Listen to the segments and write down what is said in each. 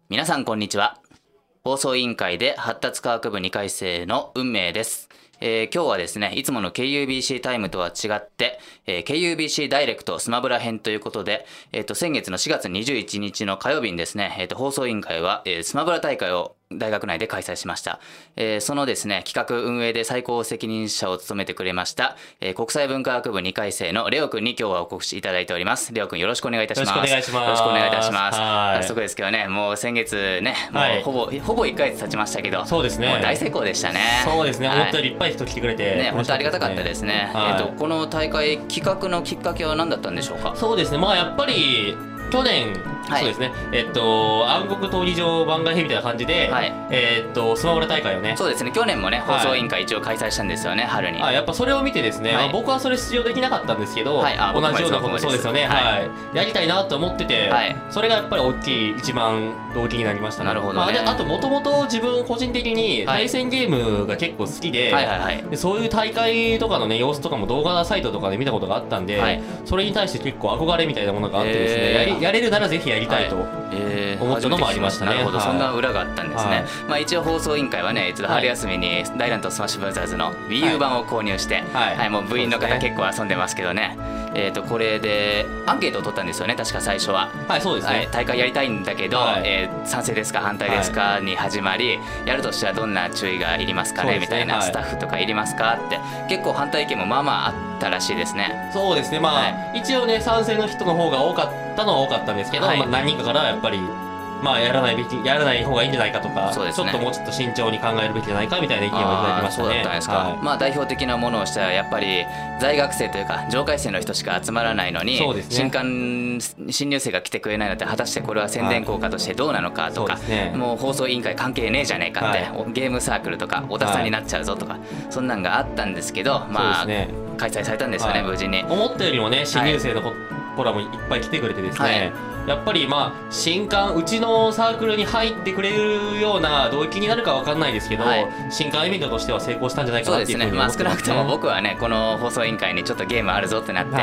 皆さんこんにちは。放送委員会で発達科学部2回生の運命です。今日はですね、いつもの KUBC タイムとは違って、KUBC ダイレクトスマブラ編ということで、先月の4月21日の火曜日にですね、放送委員会は、スマブラ大会を大学内で開催しました。そのですね、企画運営で最高責任者を務めてくれました、国際文化学部2回生のレオくんに今日はお越しいただいております。レオくんよろしくお願いいたします。 よろしくお願いします。 よろしくお願いいたします。早速ですけどね、もう先月ね、もうほぼ1ヶ月経ちましたけど、 そうですね。 もう大成功でしたね。 そうですね。思ったよりいっぱい人来てくれて、 ね、本当ありがたかったですね。この大会企画のきっかけは何だったんでしょうか。 そうですね。まあやっぱり去年、そうですね、暗黒闘技場番外編みたいな感じで、スマブラ大会をね、 そうですね、去年もね、放送委員会一応開催したんですよね、春に。 やっぱそれを見てですね、僕はそれ出場できなかったんですけど、同じようなこと、そうですよね、やりたいなと思ってて、それがやっぱり大きい、一番動機になりましたね。 なるほどね。 あと、もともと自分個人的に対戦ゲームが結構好きで、そういう大会とかのね、様子とかも動画サイトとかで見たことがあったんで、それに対して結構憧れみたいなものがあってですね、やれるならぜひやりたいと思ったのもありましたね。 なるほど、そんな裏があったんですね。まあ一応放送委員会はね、一度春休みに大乱闘スマッシュブラザーズの Wii U 版を購入して、もう部員の方結構遊んでますけどね。これでアンケートを取ったんですよね、確か最初は。 そうですね。 大会やりたいんだけど、賛成ですか反対ですかに始まり、やるとしたらどんな注意がいりますかねみたいな、スタッフとかいりますかって結構反対意見もまあまああったらしいですね。 そうですね。まあ一応ね、賛成の人の方が多かったのは多かったんですけど、何人かからやっぱりやらない方がいいんじゃないかとか、ちょっともうちょっと慎重に考えるべきじゃないかみたいな意見をいただきましたね。 そうだったんですか。まあ代表的なものをしたらやっぱり在学生というか上階生の人しか集まらないのに、新入生が来てくれないのって果たしてこれは宣伝効果としてどうなのかとか、もう放送委員会関係ねえじゃねえかって、ゲームサークルとか小田さんになっちゃうぞとか、そんなんがあったんですけど、まあ開催されたんですよね、無事に。 思ったよりもね、新入生の子らもいっぱい来てくれてですね、やっぱりうちのサークルに入ってくれるような動機になるかわかんないですけど、新刊イベントとしては成功したんじゃないかなっていうふうに思ってますね。 少なくとも僕はね、この放送委員会にちょっとゲームあるぞってなって、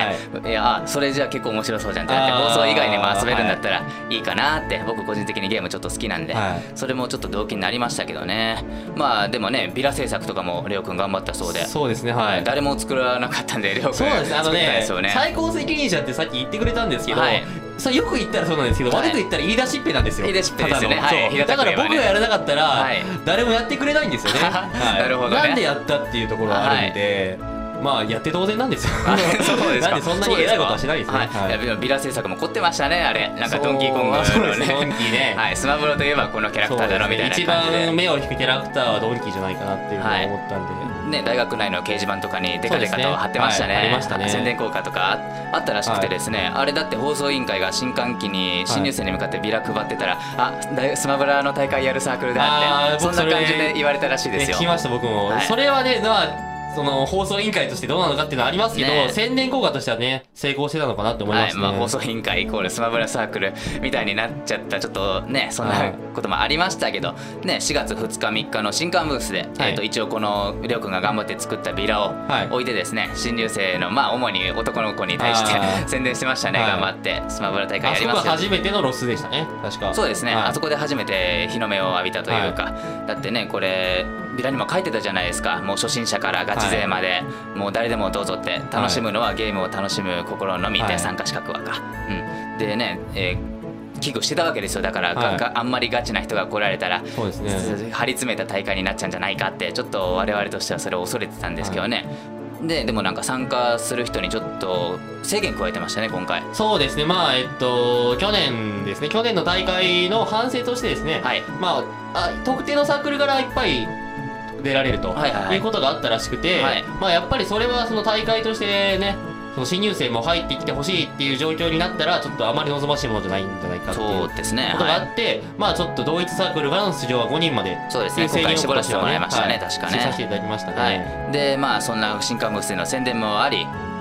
いやそれじゃあ結構面白そうじゃんってなって、放送以外にも遊べるんだったらいいかなって、僕個人的にゲームちょっと好きなんで、それもちょっと動機になりましたけどね。まあでもね、ビラ制作とかもレオくん頑張ったそうで。 そうですね。 誰も作らなかったんでレオくん作ったんですよね。 最高責任者ってさっき言ってくれたんですけど、よく言ったらそうなんですけど、悪く言ったら言い出しっぺなんですよ。 言い出しっぺですね。 だから僕がやらなかったら誰もやってくれないんですよね。 なるほどね。 なんでやったっていうところはあるんで、やって当然なんですよ。なんでそんなに偉いことはしないですね。 ビラ制作も凝ってましたね、あれ。なんかドンキーコングのね。 ドンキーね。 スマブラといえばこのキャラクターだろみたいな感じで。 一番目を引くキャラクターはドンキーじゃないかなっていうふうに思ったんで。 ね、大学内の掲示板とかにデカデカと貼ってましたね。 ありましたね。 宣伝効果とかあったらしくてですね、あれだって放送委員会が新歓期に新入生に向かってビラ配ってたら、スマブラの大会やるサークルだって、そんな感じで言われたらしいですよ。 聞きました僕も。それはね、その放送委員会としてどうなのかっていうのはありますけど、宣伝効果としてはね、成功してたのかなって思いますね。 放送委員会イコールスマブラサークルみたいになっちゃった、ちょっとね、そんなこともありましたけどね。4月2日3日の新刊ブースで、一応このレオくんが頑張って作ったビラを置いてですね、新入生の主に男の子に対して宣伝してましたね。頑張ってスマブラ大会やりますよ。 あそこが初めてのロスでしたね、確か。 そうですね、あそこで初めて日の目を浴びたというか、だってね、これビラにも書いてたじゃないですか。もう初心者からガチ勢まで、もう誰でもどうぞって、楽しむのはゲームを楽しむ心のみで、参加資格はか、でね、危惧してたわけですよ。だから、あんまりガチな人が来られたら、張り詰めた大会になっちゃうんじゃないかって、ちょっと我々としてはそれを恐れてたんですけどね。でもなんか参加する人にちょっと制限加えてましたね、今回。 そうですね。去年ですね、去年の大会の反省としてですね、特定のサークルからいっぱい出られるということがあったらしくて、やっぱりそれはその大会としてね、その新入生も入ってきてほしいっていう状況になったら、ちょっとあまり望ましいものじゃないんじゃないかっていうことがあって、ちょっと同一サークルからの出場は5人までそうですね、今回絞らせてもらいましたね、確かね。 させていただきましたね。 でそんな新刊ブースでの宣伝もあり、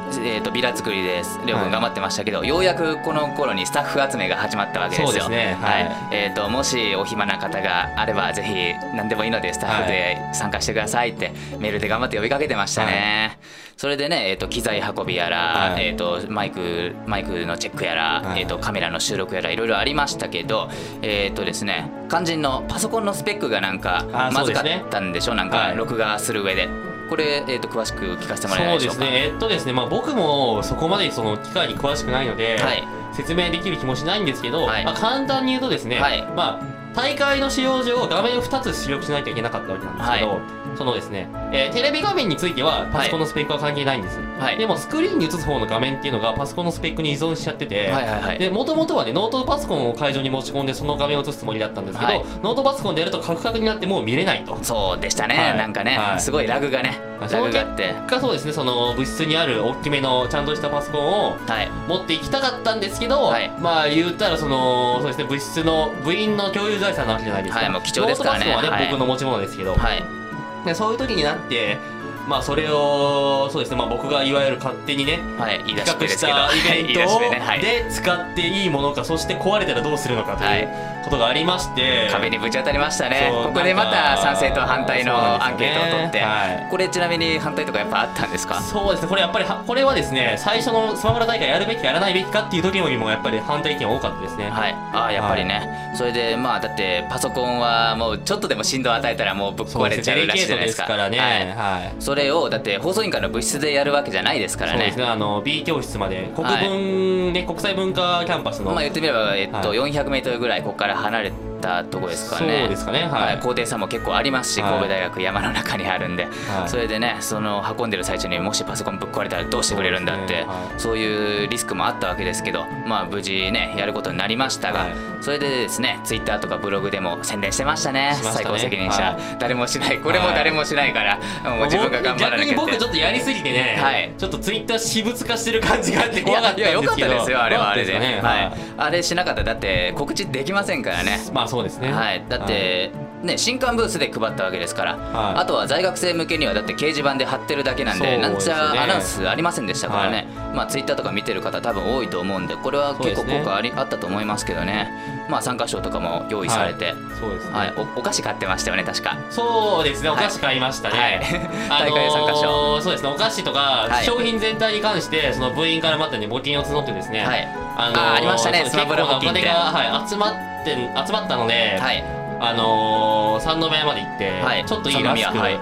ビラ作りですりょうくん頑張ってましたけど、ようやくこの頃にスタッフ集めが始まったわけですよ。 そうですね、 はい。もしお暇な方があればぜひ何でもいいのでスタッフで参加してくださいってメールで頑張って呼びかけてましたね。それでね、機材運びやら、マイクのチェックやら、カメラの収録やらいろいろありましたけど、ですね、肝心のパソコンのスペックがなんかまずかったんでしょ、なんか録画する上で。これ、詳しく聞かせてもらえないでしょうか。 そうですね、僕もそこまでその機械に詳しくないので、説明できる気もしないんですけど、簡単に言うとですね、大会の使用上画面を2つ出力しないといけなかったわけなんですけど、そのですね、テレビ画面についてはパソコンのスペックは関係ないんです、でもスクリーンに映す方の画面っていうのがパソコンのスペックに依存しちゃってて、もともとはねノートパソコンを会場に持ち込んでその画面を映すつもりだったんですけど、ノートパソコンでやるとカクカクになってもう見れないと。 そうでしたね、なんかね、すごいラグがね、ラグがあって、 そうですね、その物質にある大きめのちゃんとしたパソコンを持っていきたかったんですけど、まあ言ったらそうですね、物質の部員の共有財産なわけじゃないですか。 もう貴重ですからね。 ノートパソコンはね、僕の持ち物ですけど、でそういう時になってまあそれをそうですね、まあ僕がいわゆる勝手にね、企画したイベントで使っていいものか、そして壊れたらどうするのかということがありまして、 壁にぶち当たりましたね。ここでまた賛成と反対のアンケートを取って、これちなみに反対とかやっぱあったんですか？ そうですね、これやっぱりこれはですね、最初のスマブラ大会やるべきかやらないべきかっていう時よりもやっぱり反対意見多かったですね。 やっぱりね、それでまあだってパソコンはもうちょっとでも振動を与えたらもうぶっ壊れちゃうらしいじゃないですか。それをだって放送委員会の部室でやるわけじゃないですからね。 そうですね、B 教室まで国際文化キャンパスの、 まあ言ってみれば400メートルぐらいここから離れたとこですからね。 そうですかね、 高低差も結構ありますし、神戸大学山の中にあるんで、それでね、その運んでる最中にもしパソコンぶっ壊れたらどうしてくれるんだって、そういうリスクもあったわけですけど、まあ無事ねやることになりましたが、それでですね、ツイッターとかブログでも宣伝してましたね。最高責任者、誰もしない、これも誰もしないから、もう自分が頑張らなきゃって。 逆に僕ちょっとやりすぎてね、ちょっとツイッター私物化してる感じがあって怖かったんですけど。 いや、よかったですよ、あれはあれで。あれしなかったらだって告知できませんからね。 まあそうですね、 だってね、新刊ブースで配ったわけですから、あとは在学生向けにはだって掲示板で貼ってるだけなんで、なんちゃアナウンスありませんでしたからね。まあツイッターとか見てる方多分多いと思うんで、これは結構効果あったと思いますけどね。まあ参加賞とかも用意されて、お菓子買ってましたよね、確か。 そうですね、お菓子買いましたね。 大会参加賞、 そうですね、お菓子とか商品全体に関してその部員からまたね募金を募ってですね、 ありましたね、 結構なお金が集まったので、三宮まで行って、ちょっといいラ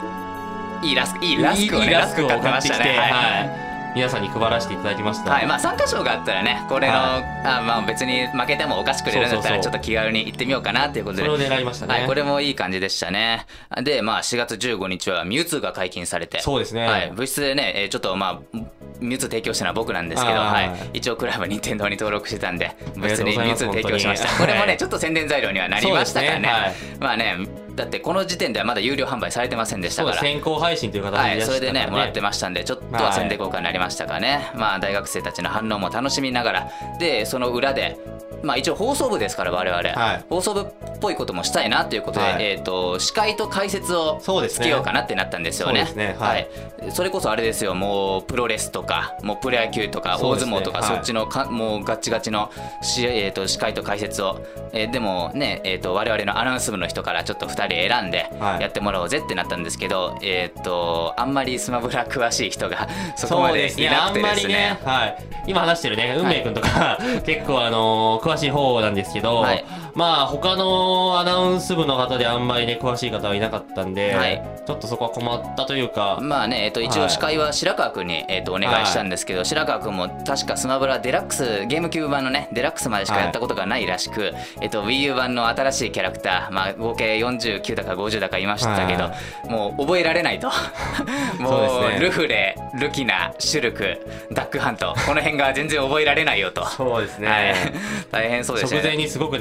スクを買ってきて、皆さんに配らせていただきました。 まあ参加賞があったらね、これのまあ別に負けてもお菓子くれるんだったらちょっと気軽に行ってみようかなということで、 それを狙いましたね。 これもいい感じでしたね。でまあ4月15日はミュウツーが解禁されて、 そうですね、 部室でねちょっとまあミュウツー提供したのは僕なんですけど、一応クラブ任天堂に登録してたんで部室にミュウツー提供しました。これもねちょっと宣伝材料にはなりましたからね。まあね、だってこの時点ではまだ有料販売されてませんでしたから、 先行配信という形で、 それでねもらってましたんで、ちょっとは宣伝効果になりましたかね。まあ大学生たちの反応も楽しみながら、でその裏でまあ一応放送部ですから我々、放送部っぽいこともしたいなということで、司会と解説をつけようかなってなったんですよね。それこそあれですよ、もうプロレスとかもうプロ野球とか大相撲とか、そっちのもうガチガチの司会と解説を、でもね我々のアナウンス部の人からちょっと2人選んでやってもらおうぜってなったんですけど、あんまりスマブラ詳しい人がそこまでいなくてですね、 今話してるね運命くんとか結構詳しい方なんですけど、まあ他のアナウンス部の方であんまりね詳しい方はいなかったんで、ちょっとそこは困ったというか、 まあね一応司会は白川くんにお願いしたんですけど、白川くんも確かスマブラデラックスゲームキューブ版のねデラックスまでしかやったことがないらしく、WiiU 版の新しいキャラクター、まあ合計49だか50だかいましたけど、もう覚えられないともうルフレ、ルキナ、シュルク、ダックハント、この辺が全然覚えられないよと。 そうですね、 大変そうでしたね。 直前にすごくなんか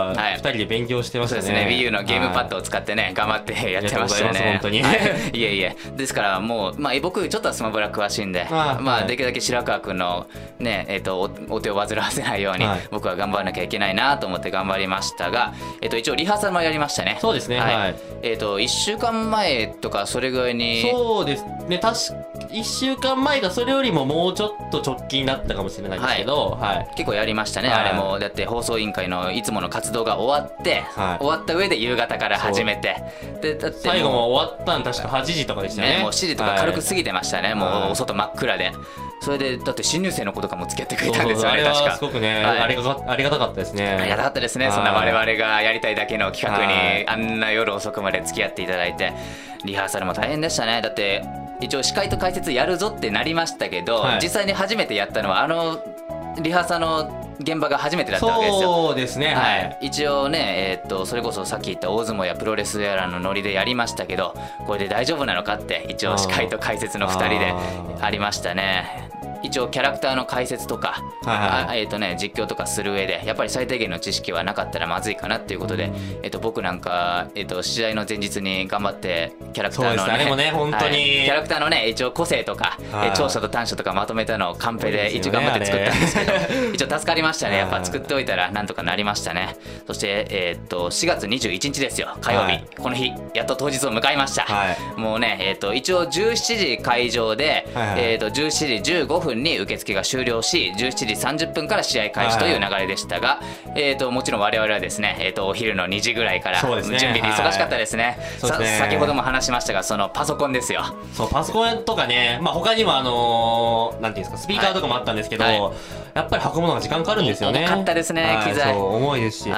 は2人で勉強してましたね。 そうですね、Wii U のゲームパッドを使ってね、頑張ってやってましたね。 本当に。 いえいえ。ですからもう、僕ちょっとはスマブラ詳しいんで、できるだけ白川君のね、お手を煩わせないように、僕は頑張らなきゃいけないなと思って頑張りましたが、一応リハーサルもやりましたね。 そうですね。 1週間前とかそれぐらいに。 そうですね。1週間前がそれよりももうちょっと直近だったかもしれないですけど、 結構やりましたね、あれも。だって放送委員会のいつもの活動が終わって、終わった上で夕方から始めて、でだって最後も終わったの確か8時とかでしたね。 もう7時とか軽く過ぎてましたね、もうお外真っ暗で。それでだって新入生の子とかも付き合ってくれたんですよね。確かすごくね、ありがたかったですね。 ありがたかったですね。そんな我々がやりたいだけの企画にあんな夜遅くまで付き合っていただいて、リハーサルも大変でしたね。だって一応司会と解説やるぞってなりましたけど、実際に初めてやったのはリハーサルの現場が初めてだったわけですよ。 そうですね。 一応ね、それこそさっき言った大相撲やプロレスやらのノリでやりましたけど、これで大丈夫なのかって一応司会と解説の2人でありましたね。一応キャラクターの解説とか、実況とかする上でやっぱり最低限の知識はなかったらまずいかなっていうことで、僕なんか、試合の前日に頑張ってキャラクターのキャラクターのね一応個性とか、長所と短所とかまとめたのをカンペで一応頑張って作ったんですけど、一応助かりましたね。やっぱ作っておいたらなんとかなりましたね。そして、4月21日ですよ、火曜日、この日やっと当日を迎えました。もうね、一応17時会場で、17時15分に受付が終了し、17時30分から試合開始という流れでしたが、もちろん我々はですね、お昼の2時ぐらいから準備に忙しかったですね。先ほども話しましたが、そのパソコンですよ。 そう、パソコンとかね、他にもなんていうんですか、スピーカーとかもあったんですけど、やっぱり運ぶのが時間かかるんですよね。 重かったですね、機材。 重いですし、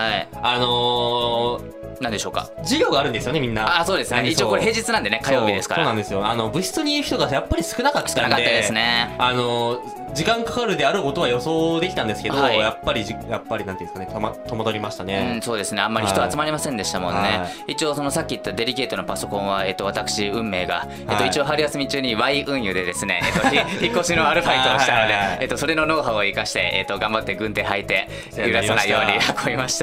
何でしょうか、 授業があるんですよね、みんな。 そうですね。一応これ平日なんでね、火曜日ですから。 そうなんですよ。部室にいる人がやっぱり少なかったんで。 少なかったですね。 時間かかるであることは予想できたんですけど、やっぱりなんていうんですかね、戸惑いましたね。 そうですね。あんまり人集まりませんでしたもんね。一応さっき言ったデリケートなパソコンは私運命が一応春休み中に Y 運輸でですね、引っ越しのアルバイトをしたので、それのノウハウを生かして頑張って軍手履いて揺らさないように運びました。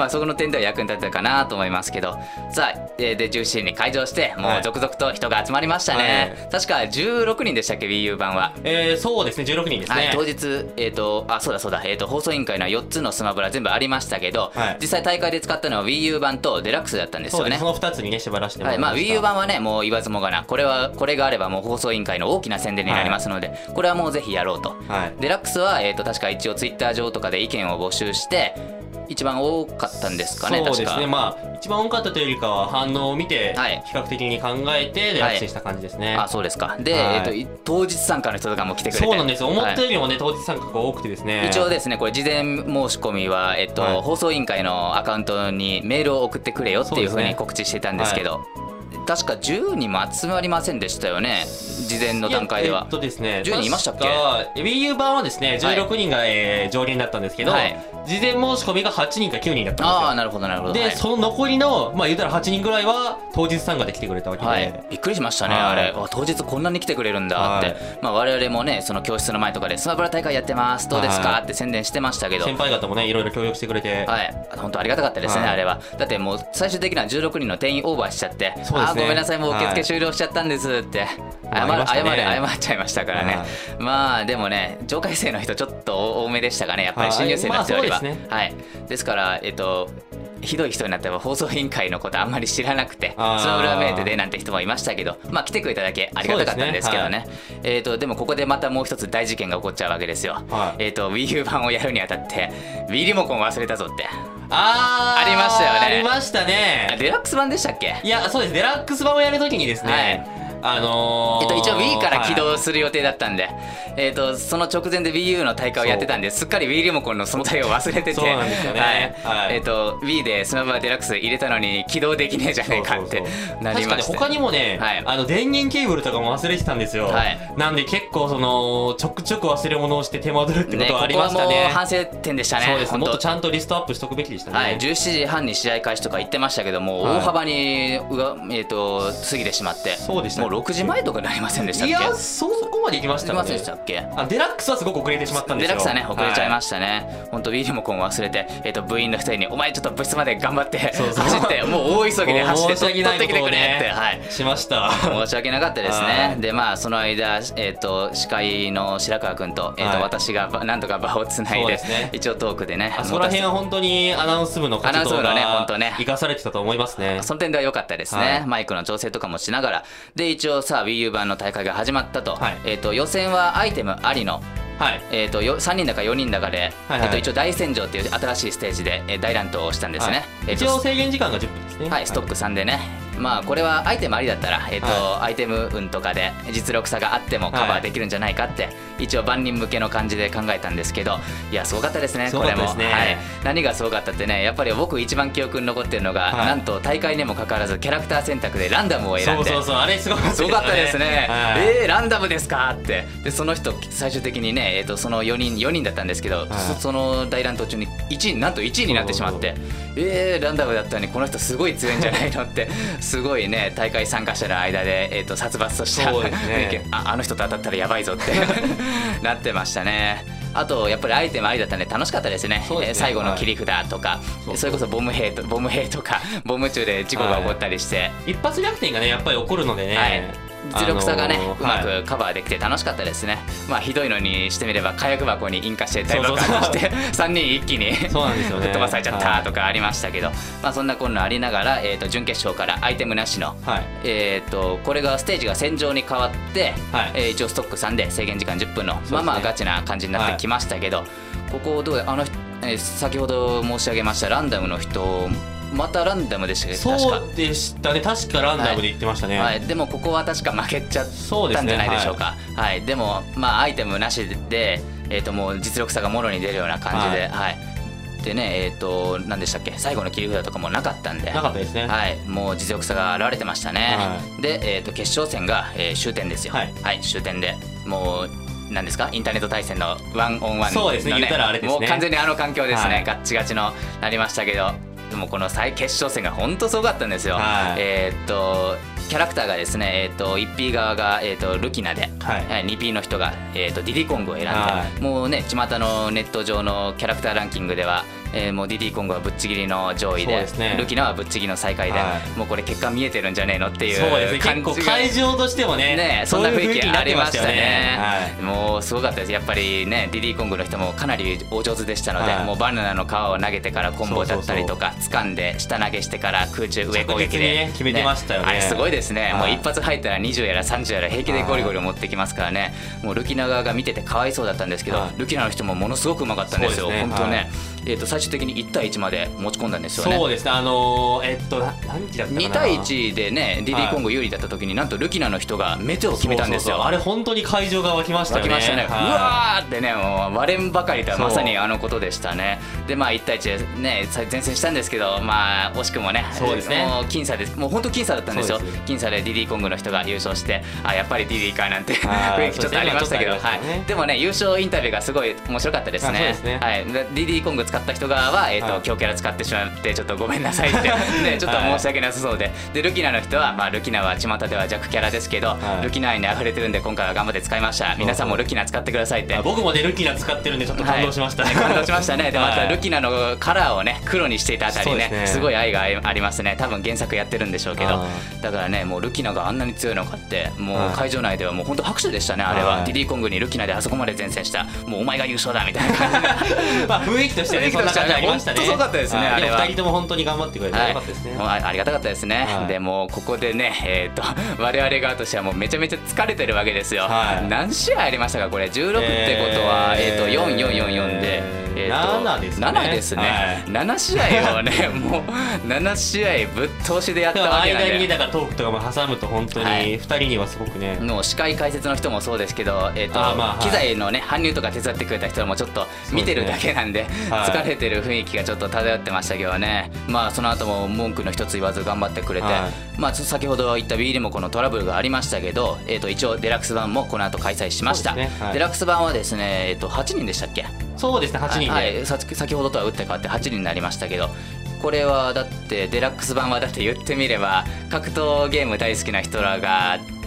そこの点では役に立ったかなと思いますけど、さあで17時に開場してもう続々と人が集まりましたね。確か16人でしたっけ、 Wii U 版は。 そうですね、16人ですね。 当日そうだ放送委員会の4つのスマブラ全部ありましたけど、実際大会で使ったのは Wii U 版とデラックスだったんですよね。 その2つにね縛らせてもらいました。 Wii U 版はねもう言わずもがな、これがあればもう放送委員会の大きな宣伝になりますので、これはもうぜひやろうと。デラックスは確か一応ツイッター上とかで意見を募集して一番多かったんですかね。 そうですね。一番多かったというよりかは反応を見て比較的に考えてデラックスした感じですね。 そうですか。で、当日参加の人とかも来てくれて。 そうなんですよ。思ったよりもね、当日参加が多くてですね。 一応ですね、これ事前申し込みは放送委員会のアカウントにメールを送ってくれよっていうふうに告知してたんですけど、確か10人も集まりませんでしたよね、事前の段階では。 ですね、 10人いましたっけ。 Wii U 版はですね16人が上限だったんですけど、事前申し込みが8人か9人だったんですよ。 なるほどなるほど。 で、その残りの言うたら8人ぐらいは当日参加で来てくれたわけで、 びっくりしましたね、あれ。当日こんなに来てくれるんだって。我々もねその教室の前とかでスマブラ大会やってますどうですかって宣伝してましたけど、 先輩方もねいろいろ協力してくれて、 本当ありがたかったですね、あれは。だってもう最終的には16人の定員オーバーしちゃって、ごめんなさいもう受付終了しちゃったんですって謝っちゃいましたからね。でもね上階生の人ちょっと多めでしたかね、やっぱり新入生の人よりは。ですからひどい人になっては放送委員会のことあんまり知らなくてスマブラメイトでなんて人もいましたけど、来てくれただけありがたかったんですけどね。でもここでまたもう一つ大事件が起こっちゃうわけですよ。Wii U 版をやるにあたって Wii リモコン忘れたぞってありましたよね。 ありましたね。 デラックス版でしたっけ。 いやそうです、デラックス版をやるときにですね、 一応 Wii から起動する予定だったんで、その直前で Wii U の大会をやってたんで、すっかり Wii リモコンの存在を忘れてて、 そうなんですよね。 Wii でスマブラデラックス入れたのに起動できねえじゃねえかってなりまして、 確かに他にもね、電源ケーブルとかも忘れてたんですよ。なんで結構ちょくちょく忘れ物をして手間取るってことはありましたね。 ここはもう反省点でしたね。 そうです。もっとちゃんとリストアップしとくべきでしたね。 17時半に試合開始とか言ってましたけども、大幅に過ぎてしまって、 そうでした。 もう6時前とかになりませんでしたっけ。 いやそこ方まで行きましたね。 でしたっけ？ デラックスはすごく遅れてしまったんですよ。 デラックスはね遅れちゃいましたね。本当ウィリモコン忘れて、部員の2人にお前ちょっと部室まで頑張って走ってもう大急ぎで走って取ってきてくれって、はい、 しました。 申し訳なかったですね。でまあその間司会の白川君と私がなんとか場をつないで一応トークでね。 そこら辺は本当にアナウンス部の活動が生かされてたと思いますね。 その点では良かったですね。マイクの調整とかもしながらで一応さ WiiU 版の大会が始まったと。予選はアイテムありの3人だか4人だかで一応大戦場っていう新しいステージで大乱闘をしたんですね。 一応制限時間が10分ですね。 はい、ストック3でね。まあこれはアイテムありだったらアイテム運とかで実力差があってもカバーできるんじゃないかって一応万人向けの感じで考えたんですけど、いやすごかったですねこれも。何がすごかったってね、やっぱり僕一番記憶に残ってるのがなんと大会にもかかわらずキャラクター選択でランダムを選んで、 あれすごかったですね。ランダムですかって。でその人最終的にねその4人だったんですけど、その大乱闘中になんと1位になってしまって、ランダムだったのにこの人すごい強いんじゃないのってすごいね大会参加者の間で殺伐としたあの人と当たったらやばいぞってなってましたね。あとやっぱりアイテムありだったんで楽しかったですね。最後の切り札とか、それこそボム兵とかボム中で事故が起こったりして、 一発逆転がねやっぱり起こるのでね、 実力差がねうまくカバーできて楽しかったですね。まあひどいのにしてみれば火薬箱に引火して大爆発して3人一気に吹っ飛ばされちゃったとかありましたけど、まあそんなこんなありながら準決勝からアイテムなしのこれがステージが戦場に変わって一応ストック3で制限時間10分のまあガチな感じになってきましたけど、ここどう先ほど申し上げましたランダムの人またランダムでしたっけ？ そうでしたね、確かランダムで言ってましたね。 でもここは確か負けちゃったんじゃないでしょうか。でもまあアイテムなしでもう実力差がもろに出るような感じで、でね何でしたっけ、最後の切り札とかもなかったんで、 なかったですね。 もう実力差が現れてましたね。で決勝戦が終点ですよ。終点でもう何ですか、インターネット対戦のワンオンワンのね、 そうですね、言ったらあれですね、 もう完全にあの環境ですね、ガッチガチのなりましたけど、でもこの決勝戦が本当すごかったんですよ。キャラクターがですね、1P 側が、ルキナで、2P の人が、ディディコングを選んで、もうね巷のネット上のキャラクターランキングでは、もうディディコングはぶっちぎりの上位で、ルキナはぶっちぎりの最下位で、もうこれ結果見えてるんじゃねえのっていう感じが、 結構会場としてもねそんな雰囲気ありましたね。もうすごかったです。やっぱりねディディコングの人もかなりお上手でしたので、もうバナナの皮を投げてからコンボだったりとか掴んで下投げしてから空中上攻撃で決めてましたよね。 あれすごいですね。もう一発入ったら20やら30やら平気でゴリゴリ持ってきますからね。もうルキナ側が見ててかわいそうだったんですけど、ルキナの人もものすごくうまかったんですよ。本当ね。最終的に1対1まで持ち込んだんですよね。 そうですね。何期だったかな。 2対1でねディディコング有利だった時になんとルキナの人がメテオを決めたんですよ。 あれ本当に会場が沸きましたよね。 沸きましたね。うわーってね、もう割れんばかりとはまさにあのことでしたね。でまあ1対1でね前線したんですけど、まあ惜しくもね、 そうですね、 もう僅差で、もう本当僅差だったんですよ。僅差でディディコングの人が優勝して、やっぱりディディかなんて雰囲気ちょっとありましたけど、でもね優勝インタビューがすごい面白かったですね。ディディコング使った人側は強キャラ使ってしまってちょっとごめんなさいってね、ちょっと申し訳なさそうで、ルキナの人はルキナは巷では弱キャラですけど、ルキナ愛に溢れてるんで今回は頑張って使いました。皆さんもルキナ使ってくださいって。 僕もねルキナ使ってるんでちょっと感動しましたね。 感動しましたね。でまたルキナのカラーをね黒にしていたあたりね、すごい愛がありますね。多分原作やってるんでしょうけど、だからねもうルキナがあんなに強いのかって、もう会場内ではもう本当拍手でしたね。あれはディディコングにルキナであそこまで前線した、もうお前が優勝だみたいな感じで雰囲気としてねそんな感じありましたね。 本当すごかったですね。あれは 2人とも本当に頑張ってくれてよかったですね。 ありがたかったですね。でもここでね我々側としてはもうめちゃめちゃ疲れてるわけですよ。何試合ありましたかこれ。16ってことは4444で 7ですね。 7ですね。7試合をねもう7試合ぶっ通しでやったわけなんで、 間にだからトークとかも挟むと本当に2人にはすごくね、 もう司会解説の人もそうですけど、機材のね搬入とか手伝ってくれた人もちょっと見てるだけなんで疲れてる雰囲気がちょっと漂ってましたけどね。まあその後も文句の一つ言わず頑張ってくれて、まあ先ほど言った Wii リモコンのトラブルがありましたけど、一応デラックス版もこの後開催しました。デラックス版はですね8人でしたっけ。 そうですね、8人で、 先ほどとは打って変わって8人になりましたけど、これはだってデラックス版はだって言ってみれば格闘ゲーム大好きな人らが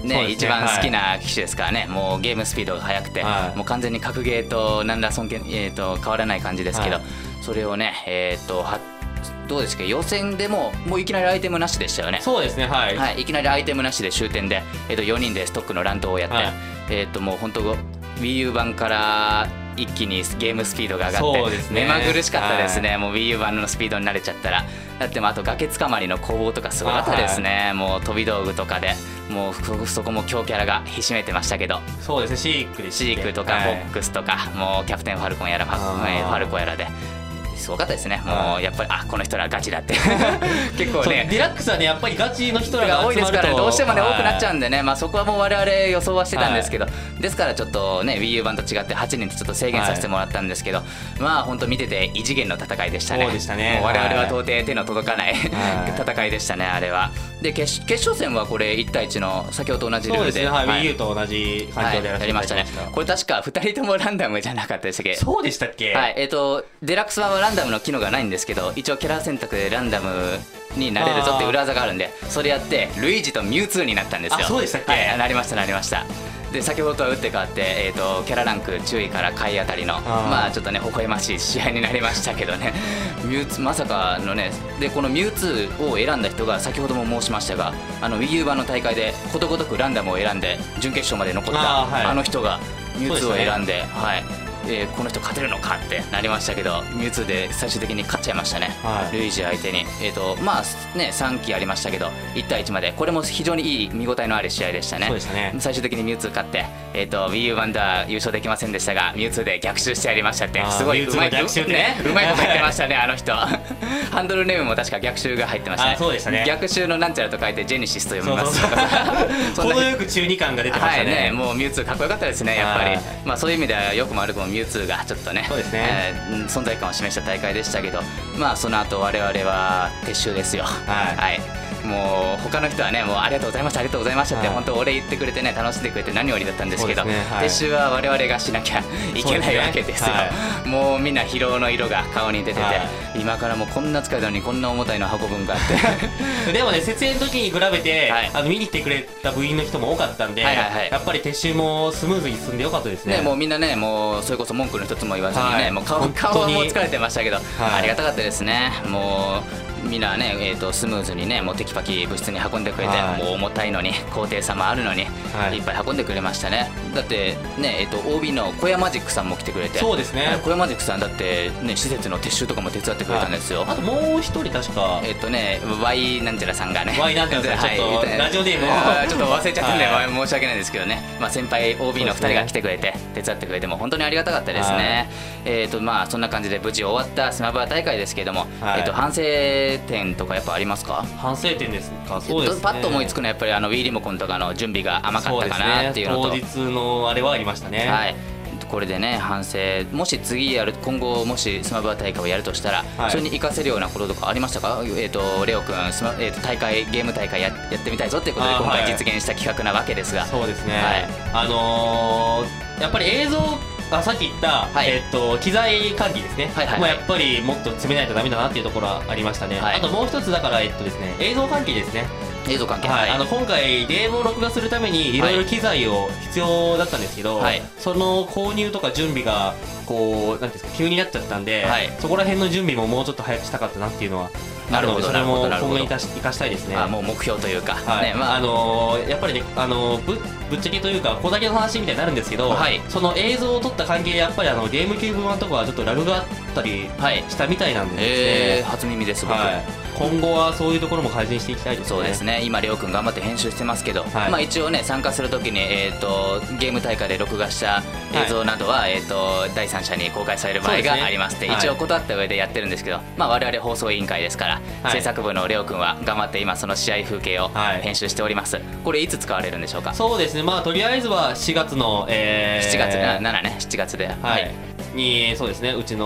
ね一番好きな機種ですからね、もうゲームスピードが速くて、もう完全に格ゲーと何ら変わらない感じですけど、それをねどうですか、予選でももういきなりアイテムなしでしたよね。 そうですね、はい、 いきなりアイテムなしで終点で、4人でストックの乱闘をやって、もう本当 Wii U 版から一気にゲームスピードが上がって目まぐるしかったですね、もう Wii U 版のスピードに慣れちゃったら。だってあと崖つかまりの攻防とかすごかったですね、もう飛び道具とかでもうそこも強キャラがひしめてましたけど。 そうですね、シークでシークとかフォックスとか、もうキャプテンファルコンやらファルコやらですごかったですね。もうやっぱりこの人らガチだって結構ねデラックスはねやっぱりガチの人らが多いですからね、どうしてもね多くなっちゃうんでね、そこはもう我々予想はしてたんですけど、ですからちょっとね Wii U 版と違って8人ってちょっと制限させてもらったんですけど、本当見てて異次元の戦いでしたね。 そうでしたね、 もう我々は到底手の届かない戦いでしたね、あれは。で決勝戦はこれ1対1の先ほど同じルールで、 Wii U と同じ環境でやりましたね。これ確か2人ともランダムじゃなかったでしたっけ。 そうでしたっけ。 デラックス版はランダムの機能がないんですけど、一応キャラ選択でランダムになれるぞって裏技があるんで、それやってルイージとミュウツーになったんですよ。 そうでしたっけ。 なりましたなりました。で先ほどとは打って変わって、キャラランク注意から下位あたりのちょっとね微笑ましい試合になりましたけどねミュウツーまさかのね。でこのミュウツーを選んだ人が先ほども申しましたが、Wii U 版の大会でことごとくランダムを選んで準決勝まで残ったあの人がミュウツーを選んで、この人勝てるのかってなりましたけど、ミュウツーで最終的に勝っちゃいましたね、ルイージ相手に。3期ありましたけど1対1まで、これも非常にいい見応えのある試合でしたね。 そうでしたね。 最終的にミュウツー勝って、Wii U 版では優勝できませんでしたが、ミュウツーで逆襲してやりましたって、すごいうまいこと言ってましたねあの人ハンドルネームも確か逆襲が入ってましたね。 そうでしたね。 逆襲のなんちゃらと書いてジェネシスと読みます。 程よく中二感が出てましたね。 もうミュウツーかっこよかったですね、やっぱり。そういう意味ではよくも悪くもミュウツーがちょっとね、存在感を示した大会でしたけど、その後我々は撤収ですよ。もう他の人はねもうありがとうございましたありがとうございましたって本当お礼言ってくれてね楽しんでくれて何よりだったんですけど、撤収は我々がしなきゃいけないわけですよ。もうみんな疲労の色が顔に出てて、今からもうこんな疲れたのにこんな重たいの運ぶんかってでもね設営の時に比べて見に来てくれた部員の人も多かったんで、やっぱり撤収もスムーズに進んでよかったですね。 もうみんなねもうそれこそ文句の一つも言わずにね、もう顔はもう疲れてましたけど、ありがたかったですね。もうみんなね、スムーズにねもうテキパキ部室に運んでくれて、もう重たいのに高低差もあるのに、いっぱい運んでくれましたね。だってね、OB の小山マジックさんも来てくれて。 そうですね。 小山マジックさんだってね施設の撤収とかも手伝ってくれたんですよ。 あともう一人確か Y なんちゃらさんがね Y なんちゃらさんちょっとラジオネームちょっと忘れちゃったんで申し訳ないんですけどね、先輩 OB の2人が来てくれて手伝ってくれても本当にありがたかったですね。そんな感じで無事終わったスマブラ大会ですけれども、反省点とかやっぱありますか。 反省点ですか。そうですね。 パッと思いつくのはやっぱりWii リモコンとかの準備が甘かったかなっていうのと、 当日のあれはありましたね。 これでね反省、もし次今後もしスマブラ大会をやるとしたら、それに活かせるようなこととかありましたか。レオ君ゲーム大会やってみたいぞっていうことで今回実現した企画なわけですが。 そうですね。やっぱり映像さっき言った、機材管理ですね。やっぱりもっと詰めないとダメだなっていうところはありましたね。あともう一つだからですね、映像関係ですね。 映像関係、 今回ゲームを録画するためにいろいろ機材を必要だったんですけど、その購入とか準備がこうなんていうんですか急になっちゃったんで、そこら辺の準備ももうちょっと早くしたかったなっていうのはあるので、それも今後に生かしたいですね。 もう目標というか、 やっぱりねぶっちゃけというかここだけの話みたいになるんですけど、その映像を撮った関係でやっぱりゲームキューブ版とかはちょっとラグがあったりしたみたいなんでですね。 初耳です僕。 今後はそういうところも改善していきたいですね。 そうですね。今レオ君頑張って編集してますけど、一応ね参加するときにゲーム大会で録画した映像などは第三者に公開される場合がありまして、一応断った上でやってるんですけど、我々放送委員会ですから制作部のレオ君は頑張って今その試合風景を編集しております。これいつ使われるんでしょうか。 そうですね。とりあえずは4月の 7月7ね7月でにそうですねうちの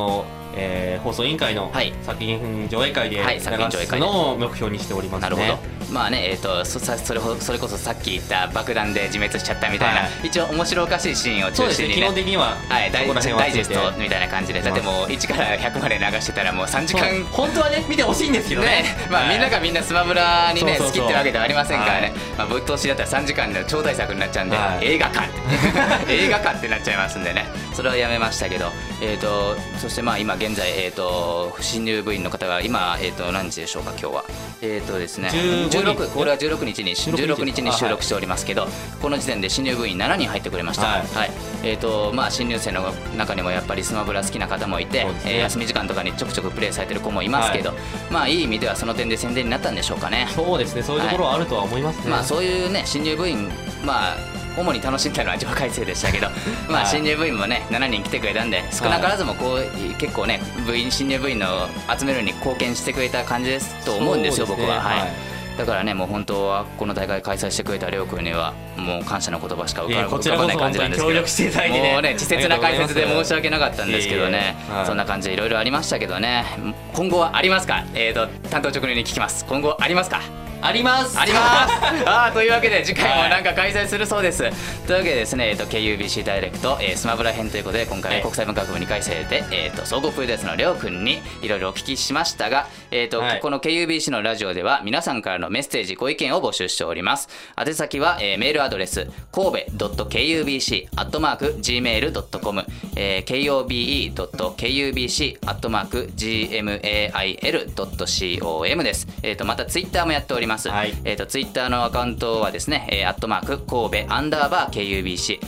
放送委員会の作品上映会で流すのを目標にしておりますね。 なるほど。まあね、それこそさっき言った爆弾で自滅しちゃったみたいな、一応面白おかしいシーンを中心にね、 基本的にはダイジェストみたいな感じで、だってもう1から100まで流してたらもう3時間、 本当はね見てほしいんですけどね。 まあみんながみんなスマブラにね好きってわけではありませんからね。まあぶっ通しだったら3時間の超大作になっちゃうんで、映画館映画館ってなっちゃいますんでね、それはやめましたけど、そしてまあ今現在新入部員の方が今何時でしょうか今日は。ですね、これは16日に収録しておりますけど、この時点で新入部員7人入ってくれました。はい。まあ新入生の中にもやっぱりスマブラ好きな方もいて、休み時間とかにちょくちょくプレイされてる子もいますけど、まあいい意味ではその点で宣伝になったんでしょうかね。 そうですね、そういうところはあるとは思いますね。 まあそういうね新入部員、まあ主に楽しんだのは上回生でしたけど、まあ新入部員もね7人来てくれたんで、少なからずもこう結構ね新入部員の集めるに貢献してくれた感じですと思うんですよ、僕は。はい。だからねもう本当はこの大会開催してくれたりょうくんにはもう感謝の言葉しか浮かばない感じなんですけど、もうね稚拙な解説で申し訳なかったんですけどね、そんな感じでいろいろありましたけどね。今後はありますか？担当直入に聞きます。今後ありますか？ ありますありますというわけで次回もなんか開催するそうです。というわけでですね、KUBC ダイレクト、スマブラ編ということで今回国際文化学部2回生で、総合プロデュースのりょうくんにいろいろお聞きしましたが、この KUBC のラジオでは皆さんからのメッセージご意見を募集しております。宛先は、メールアドレス神戸 .kubc@gmail.com kobe.kubc@gmail.com です。またツイッターもやっております。ツイッターのアカウントはですね、神戸_KUBC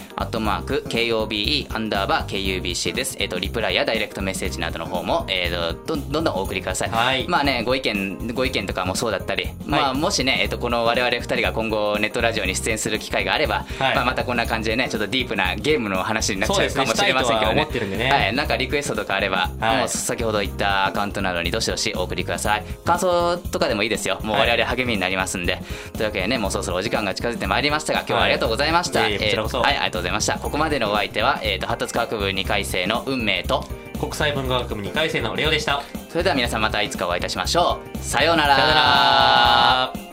KOBE_KUBC です。リプライやダイレクトメッセージなどの方も、どんどんお送りください。まあねご意見とかもそうだったり、まあもしねこの我々2人が今後ネットラジオに出演する機会があれば、まあまたこんな感じでねちょっとディープなゲームの話になっちゃうかもしれませんけどね。はい、なんかリクエストとかあれば、もう先ほど言ったアカウントなどにどしどしお送りください。感想とかでもいいですよ。もう我々励みになりますんで。というわけでねもうそろそろお時間が近づいてまいりましたが、今日はありがとうございました。はい、ありがとうございました。ここまでのお相手は、発達科学部2回生の運命と国際文化学部2回生のレオでした。 それでは皆さんまたいつかお会いいたしましょう。さようなら。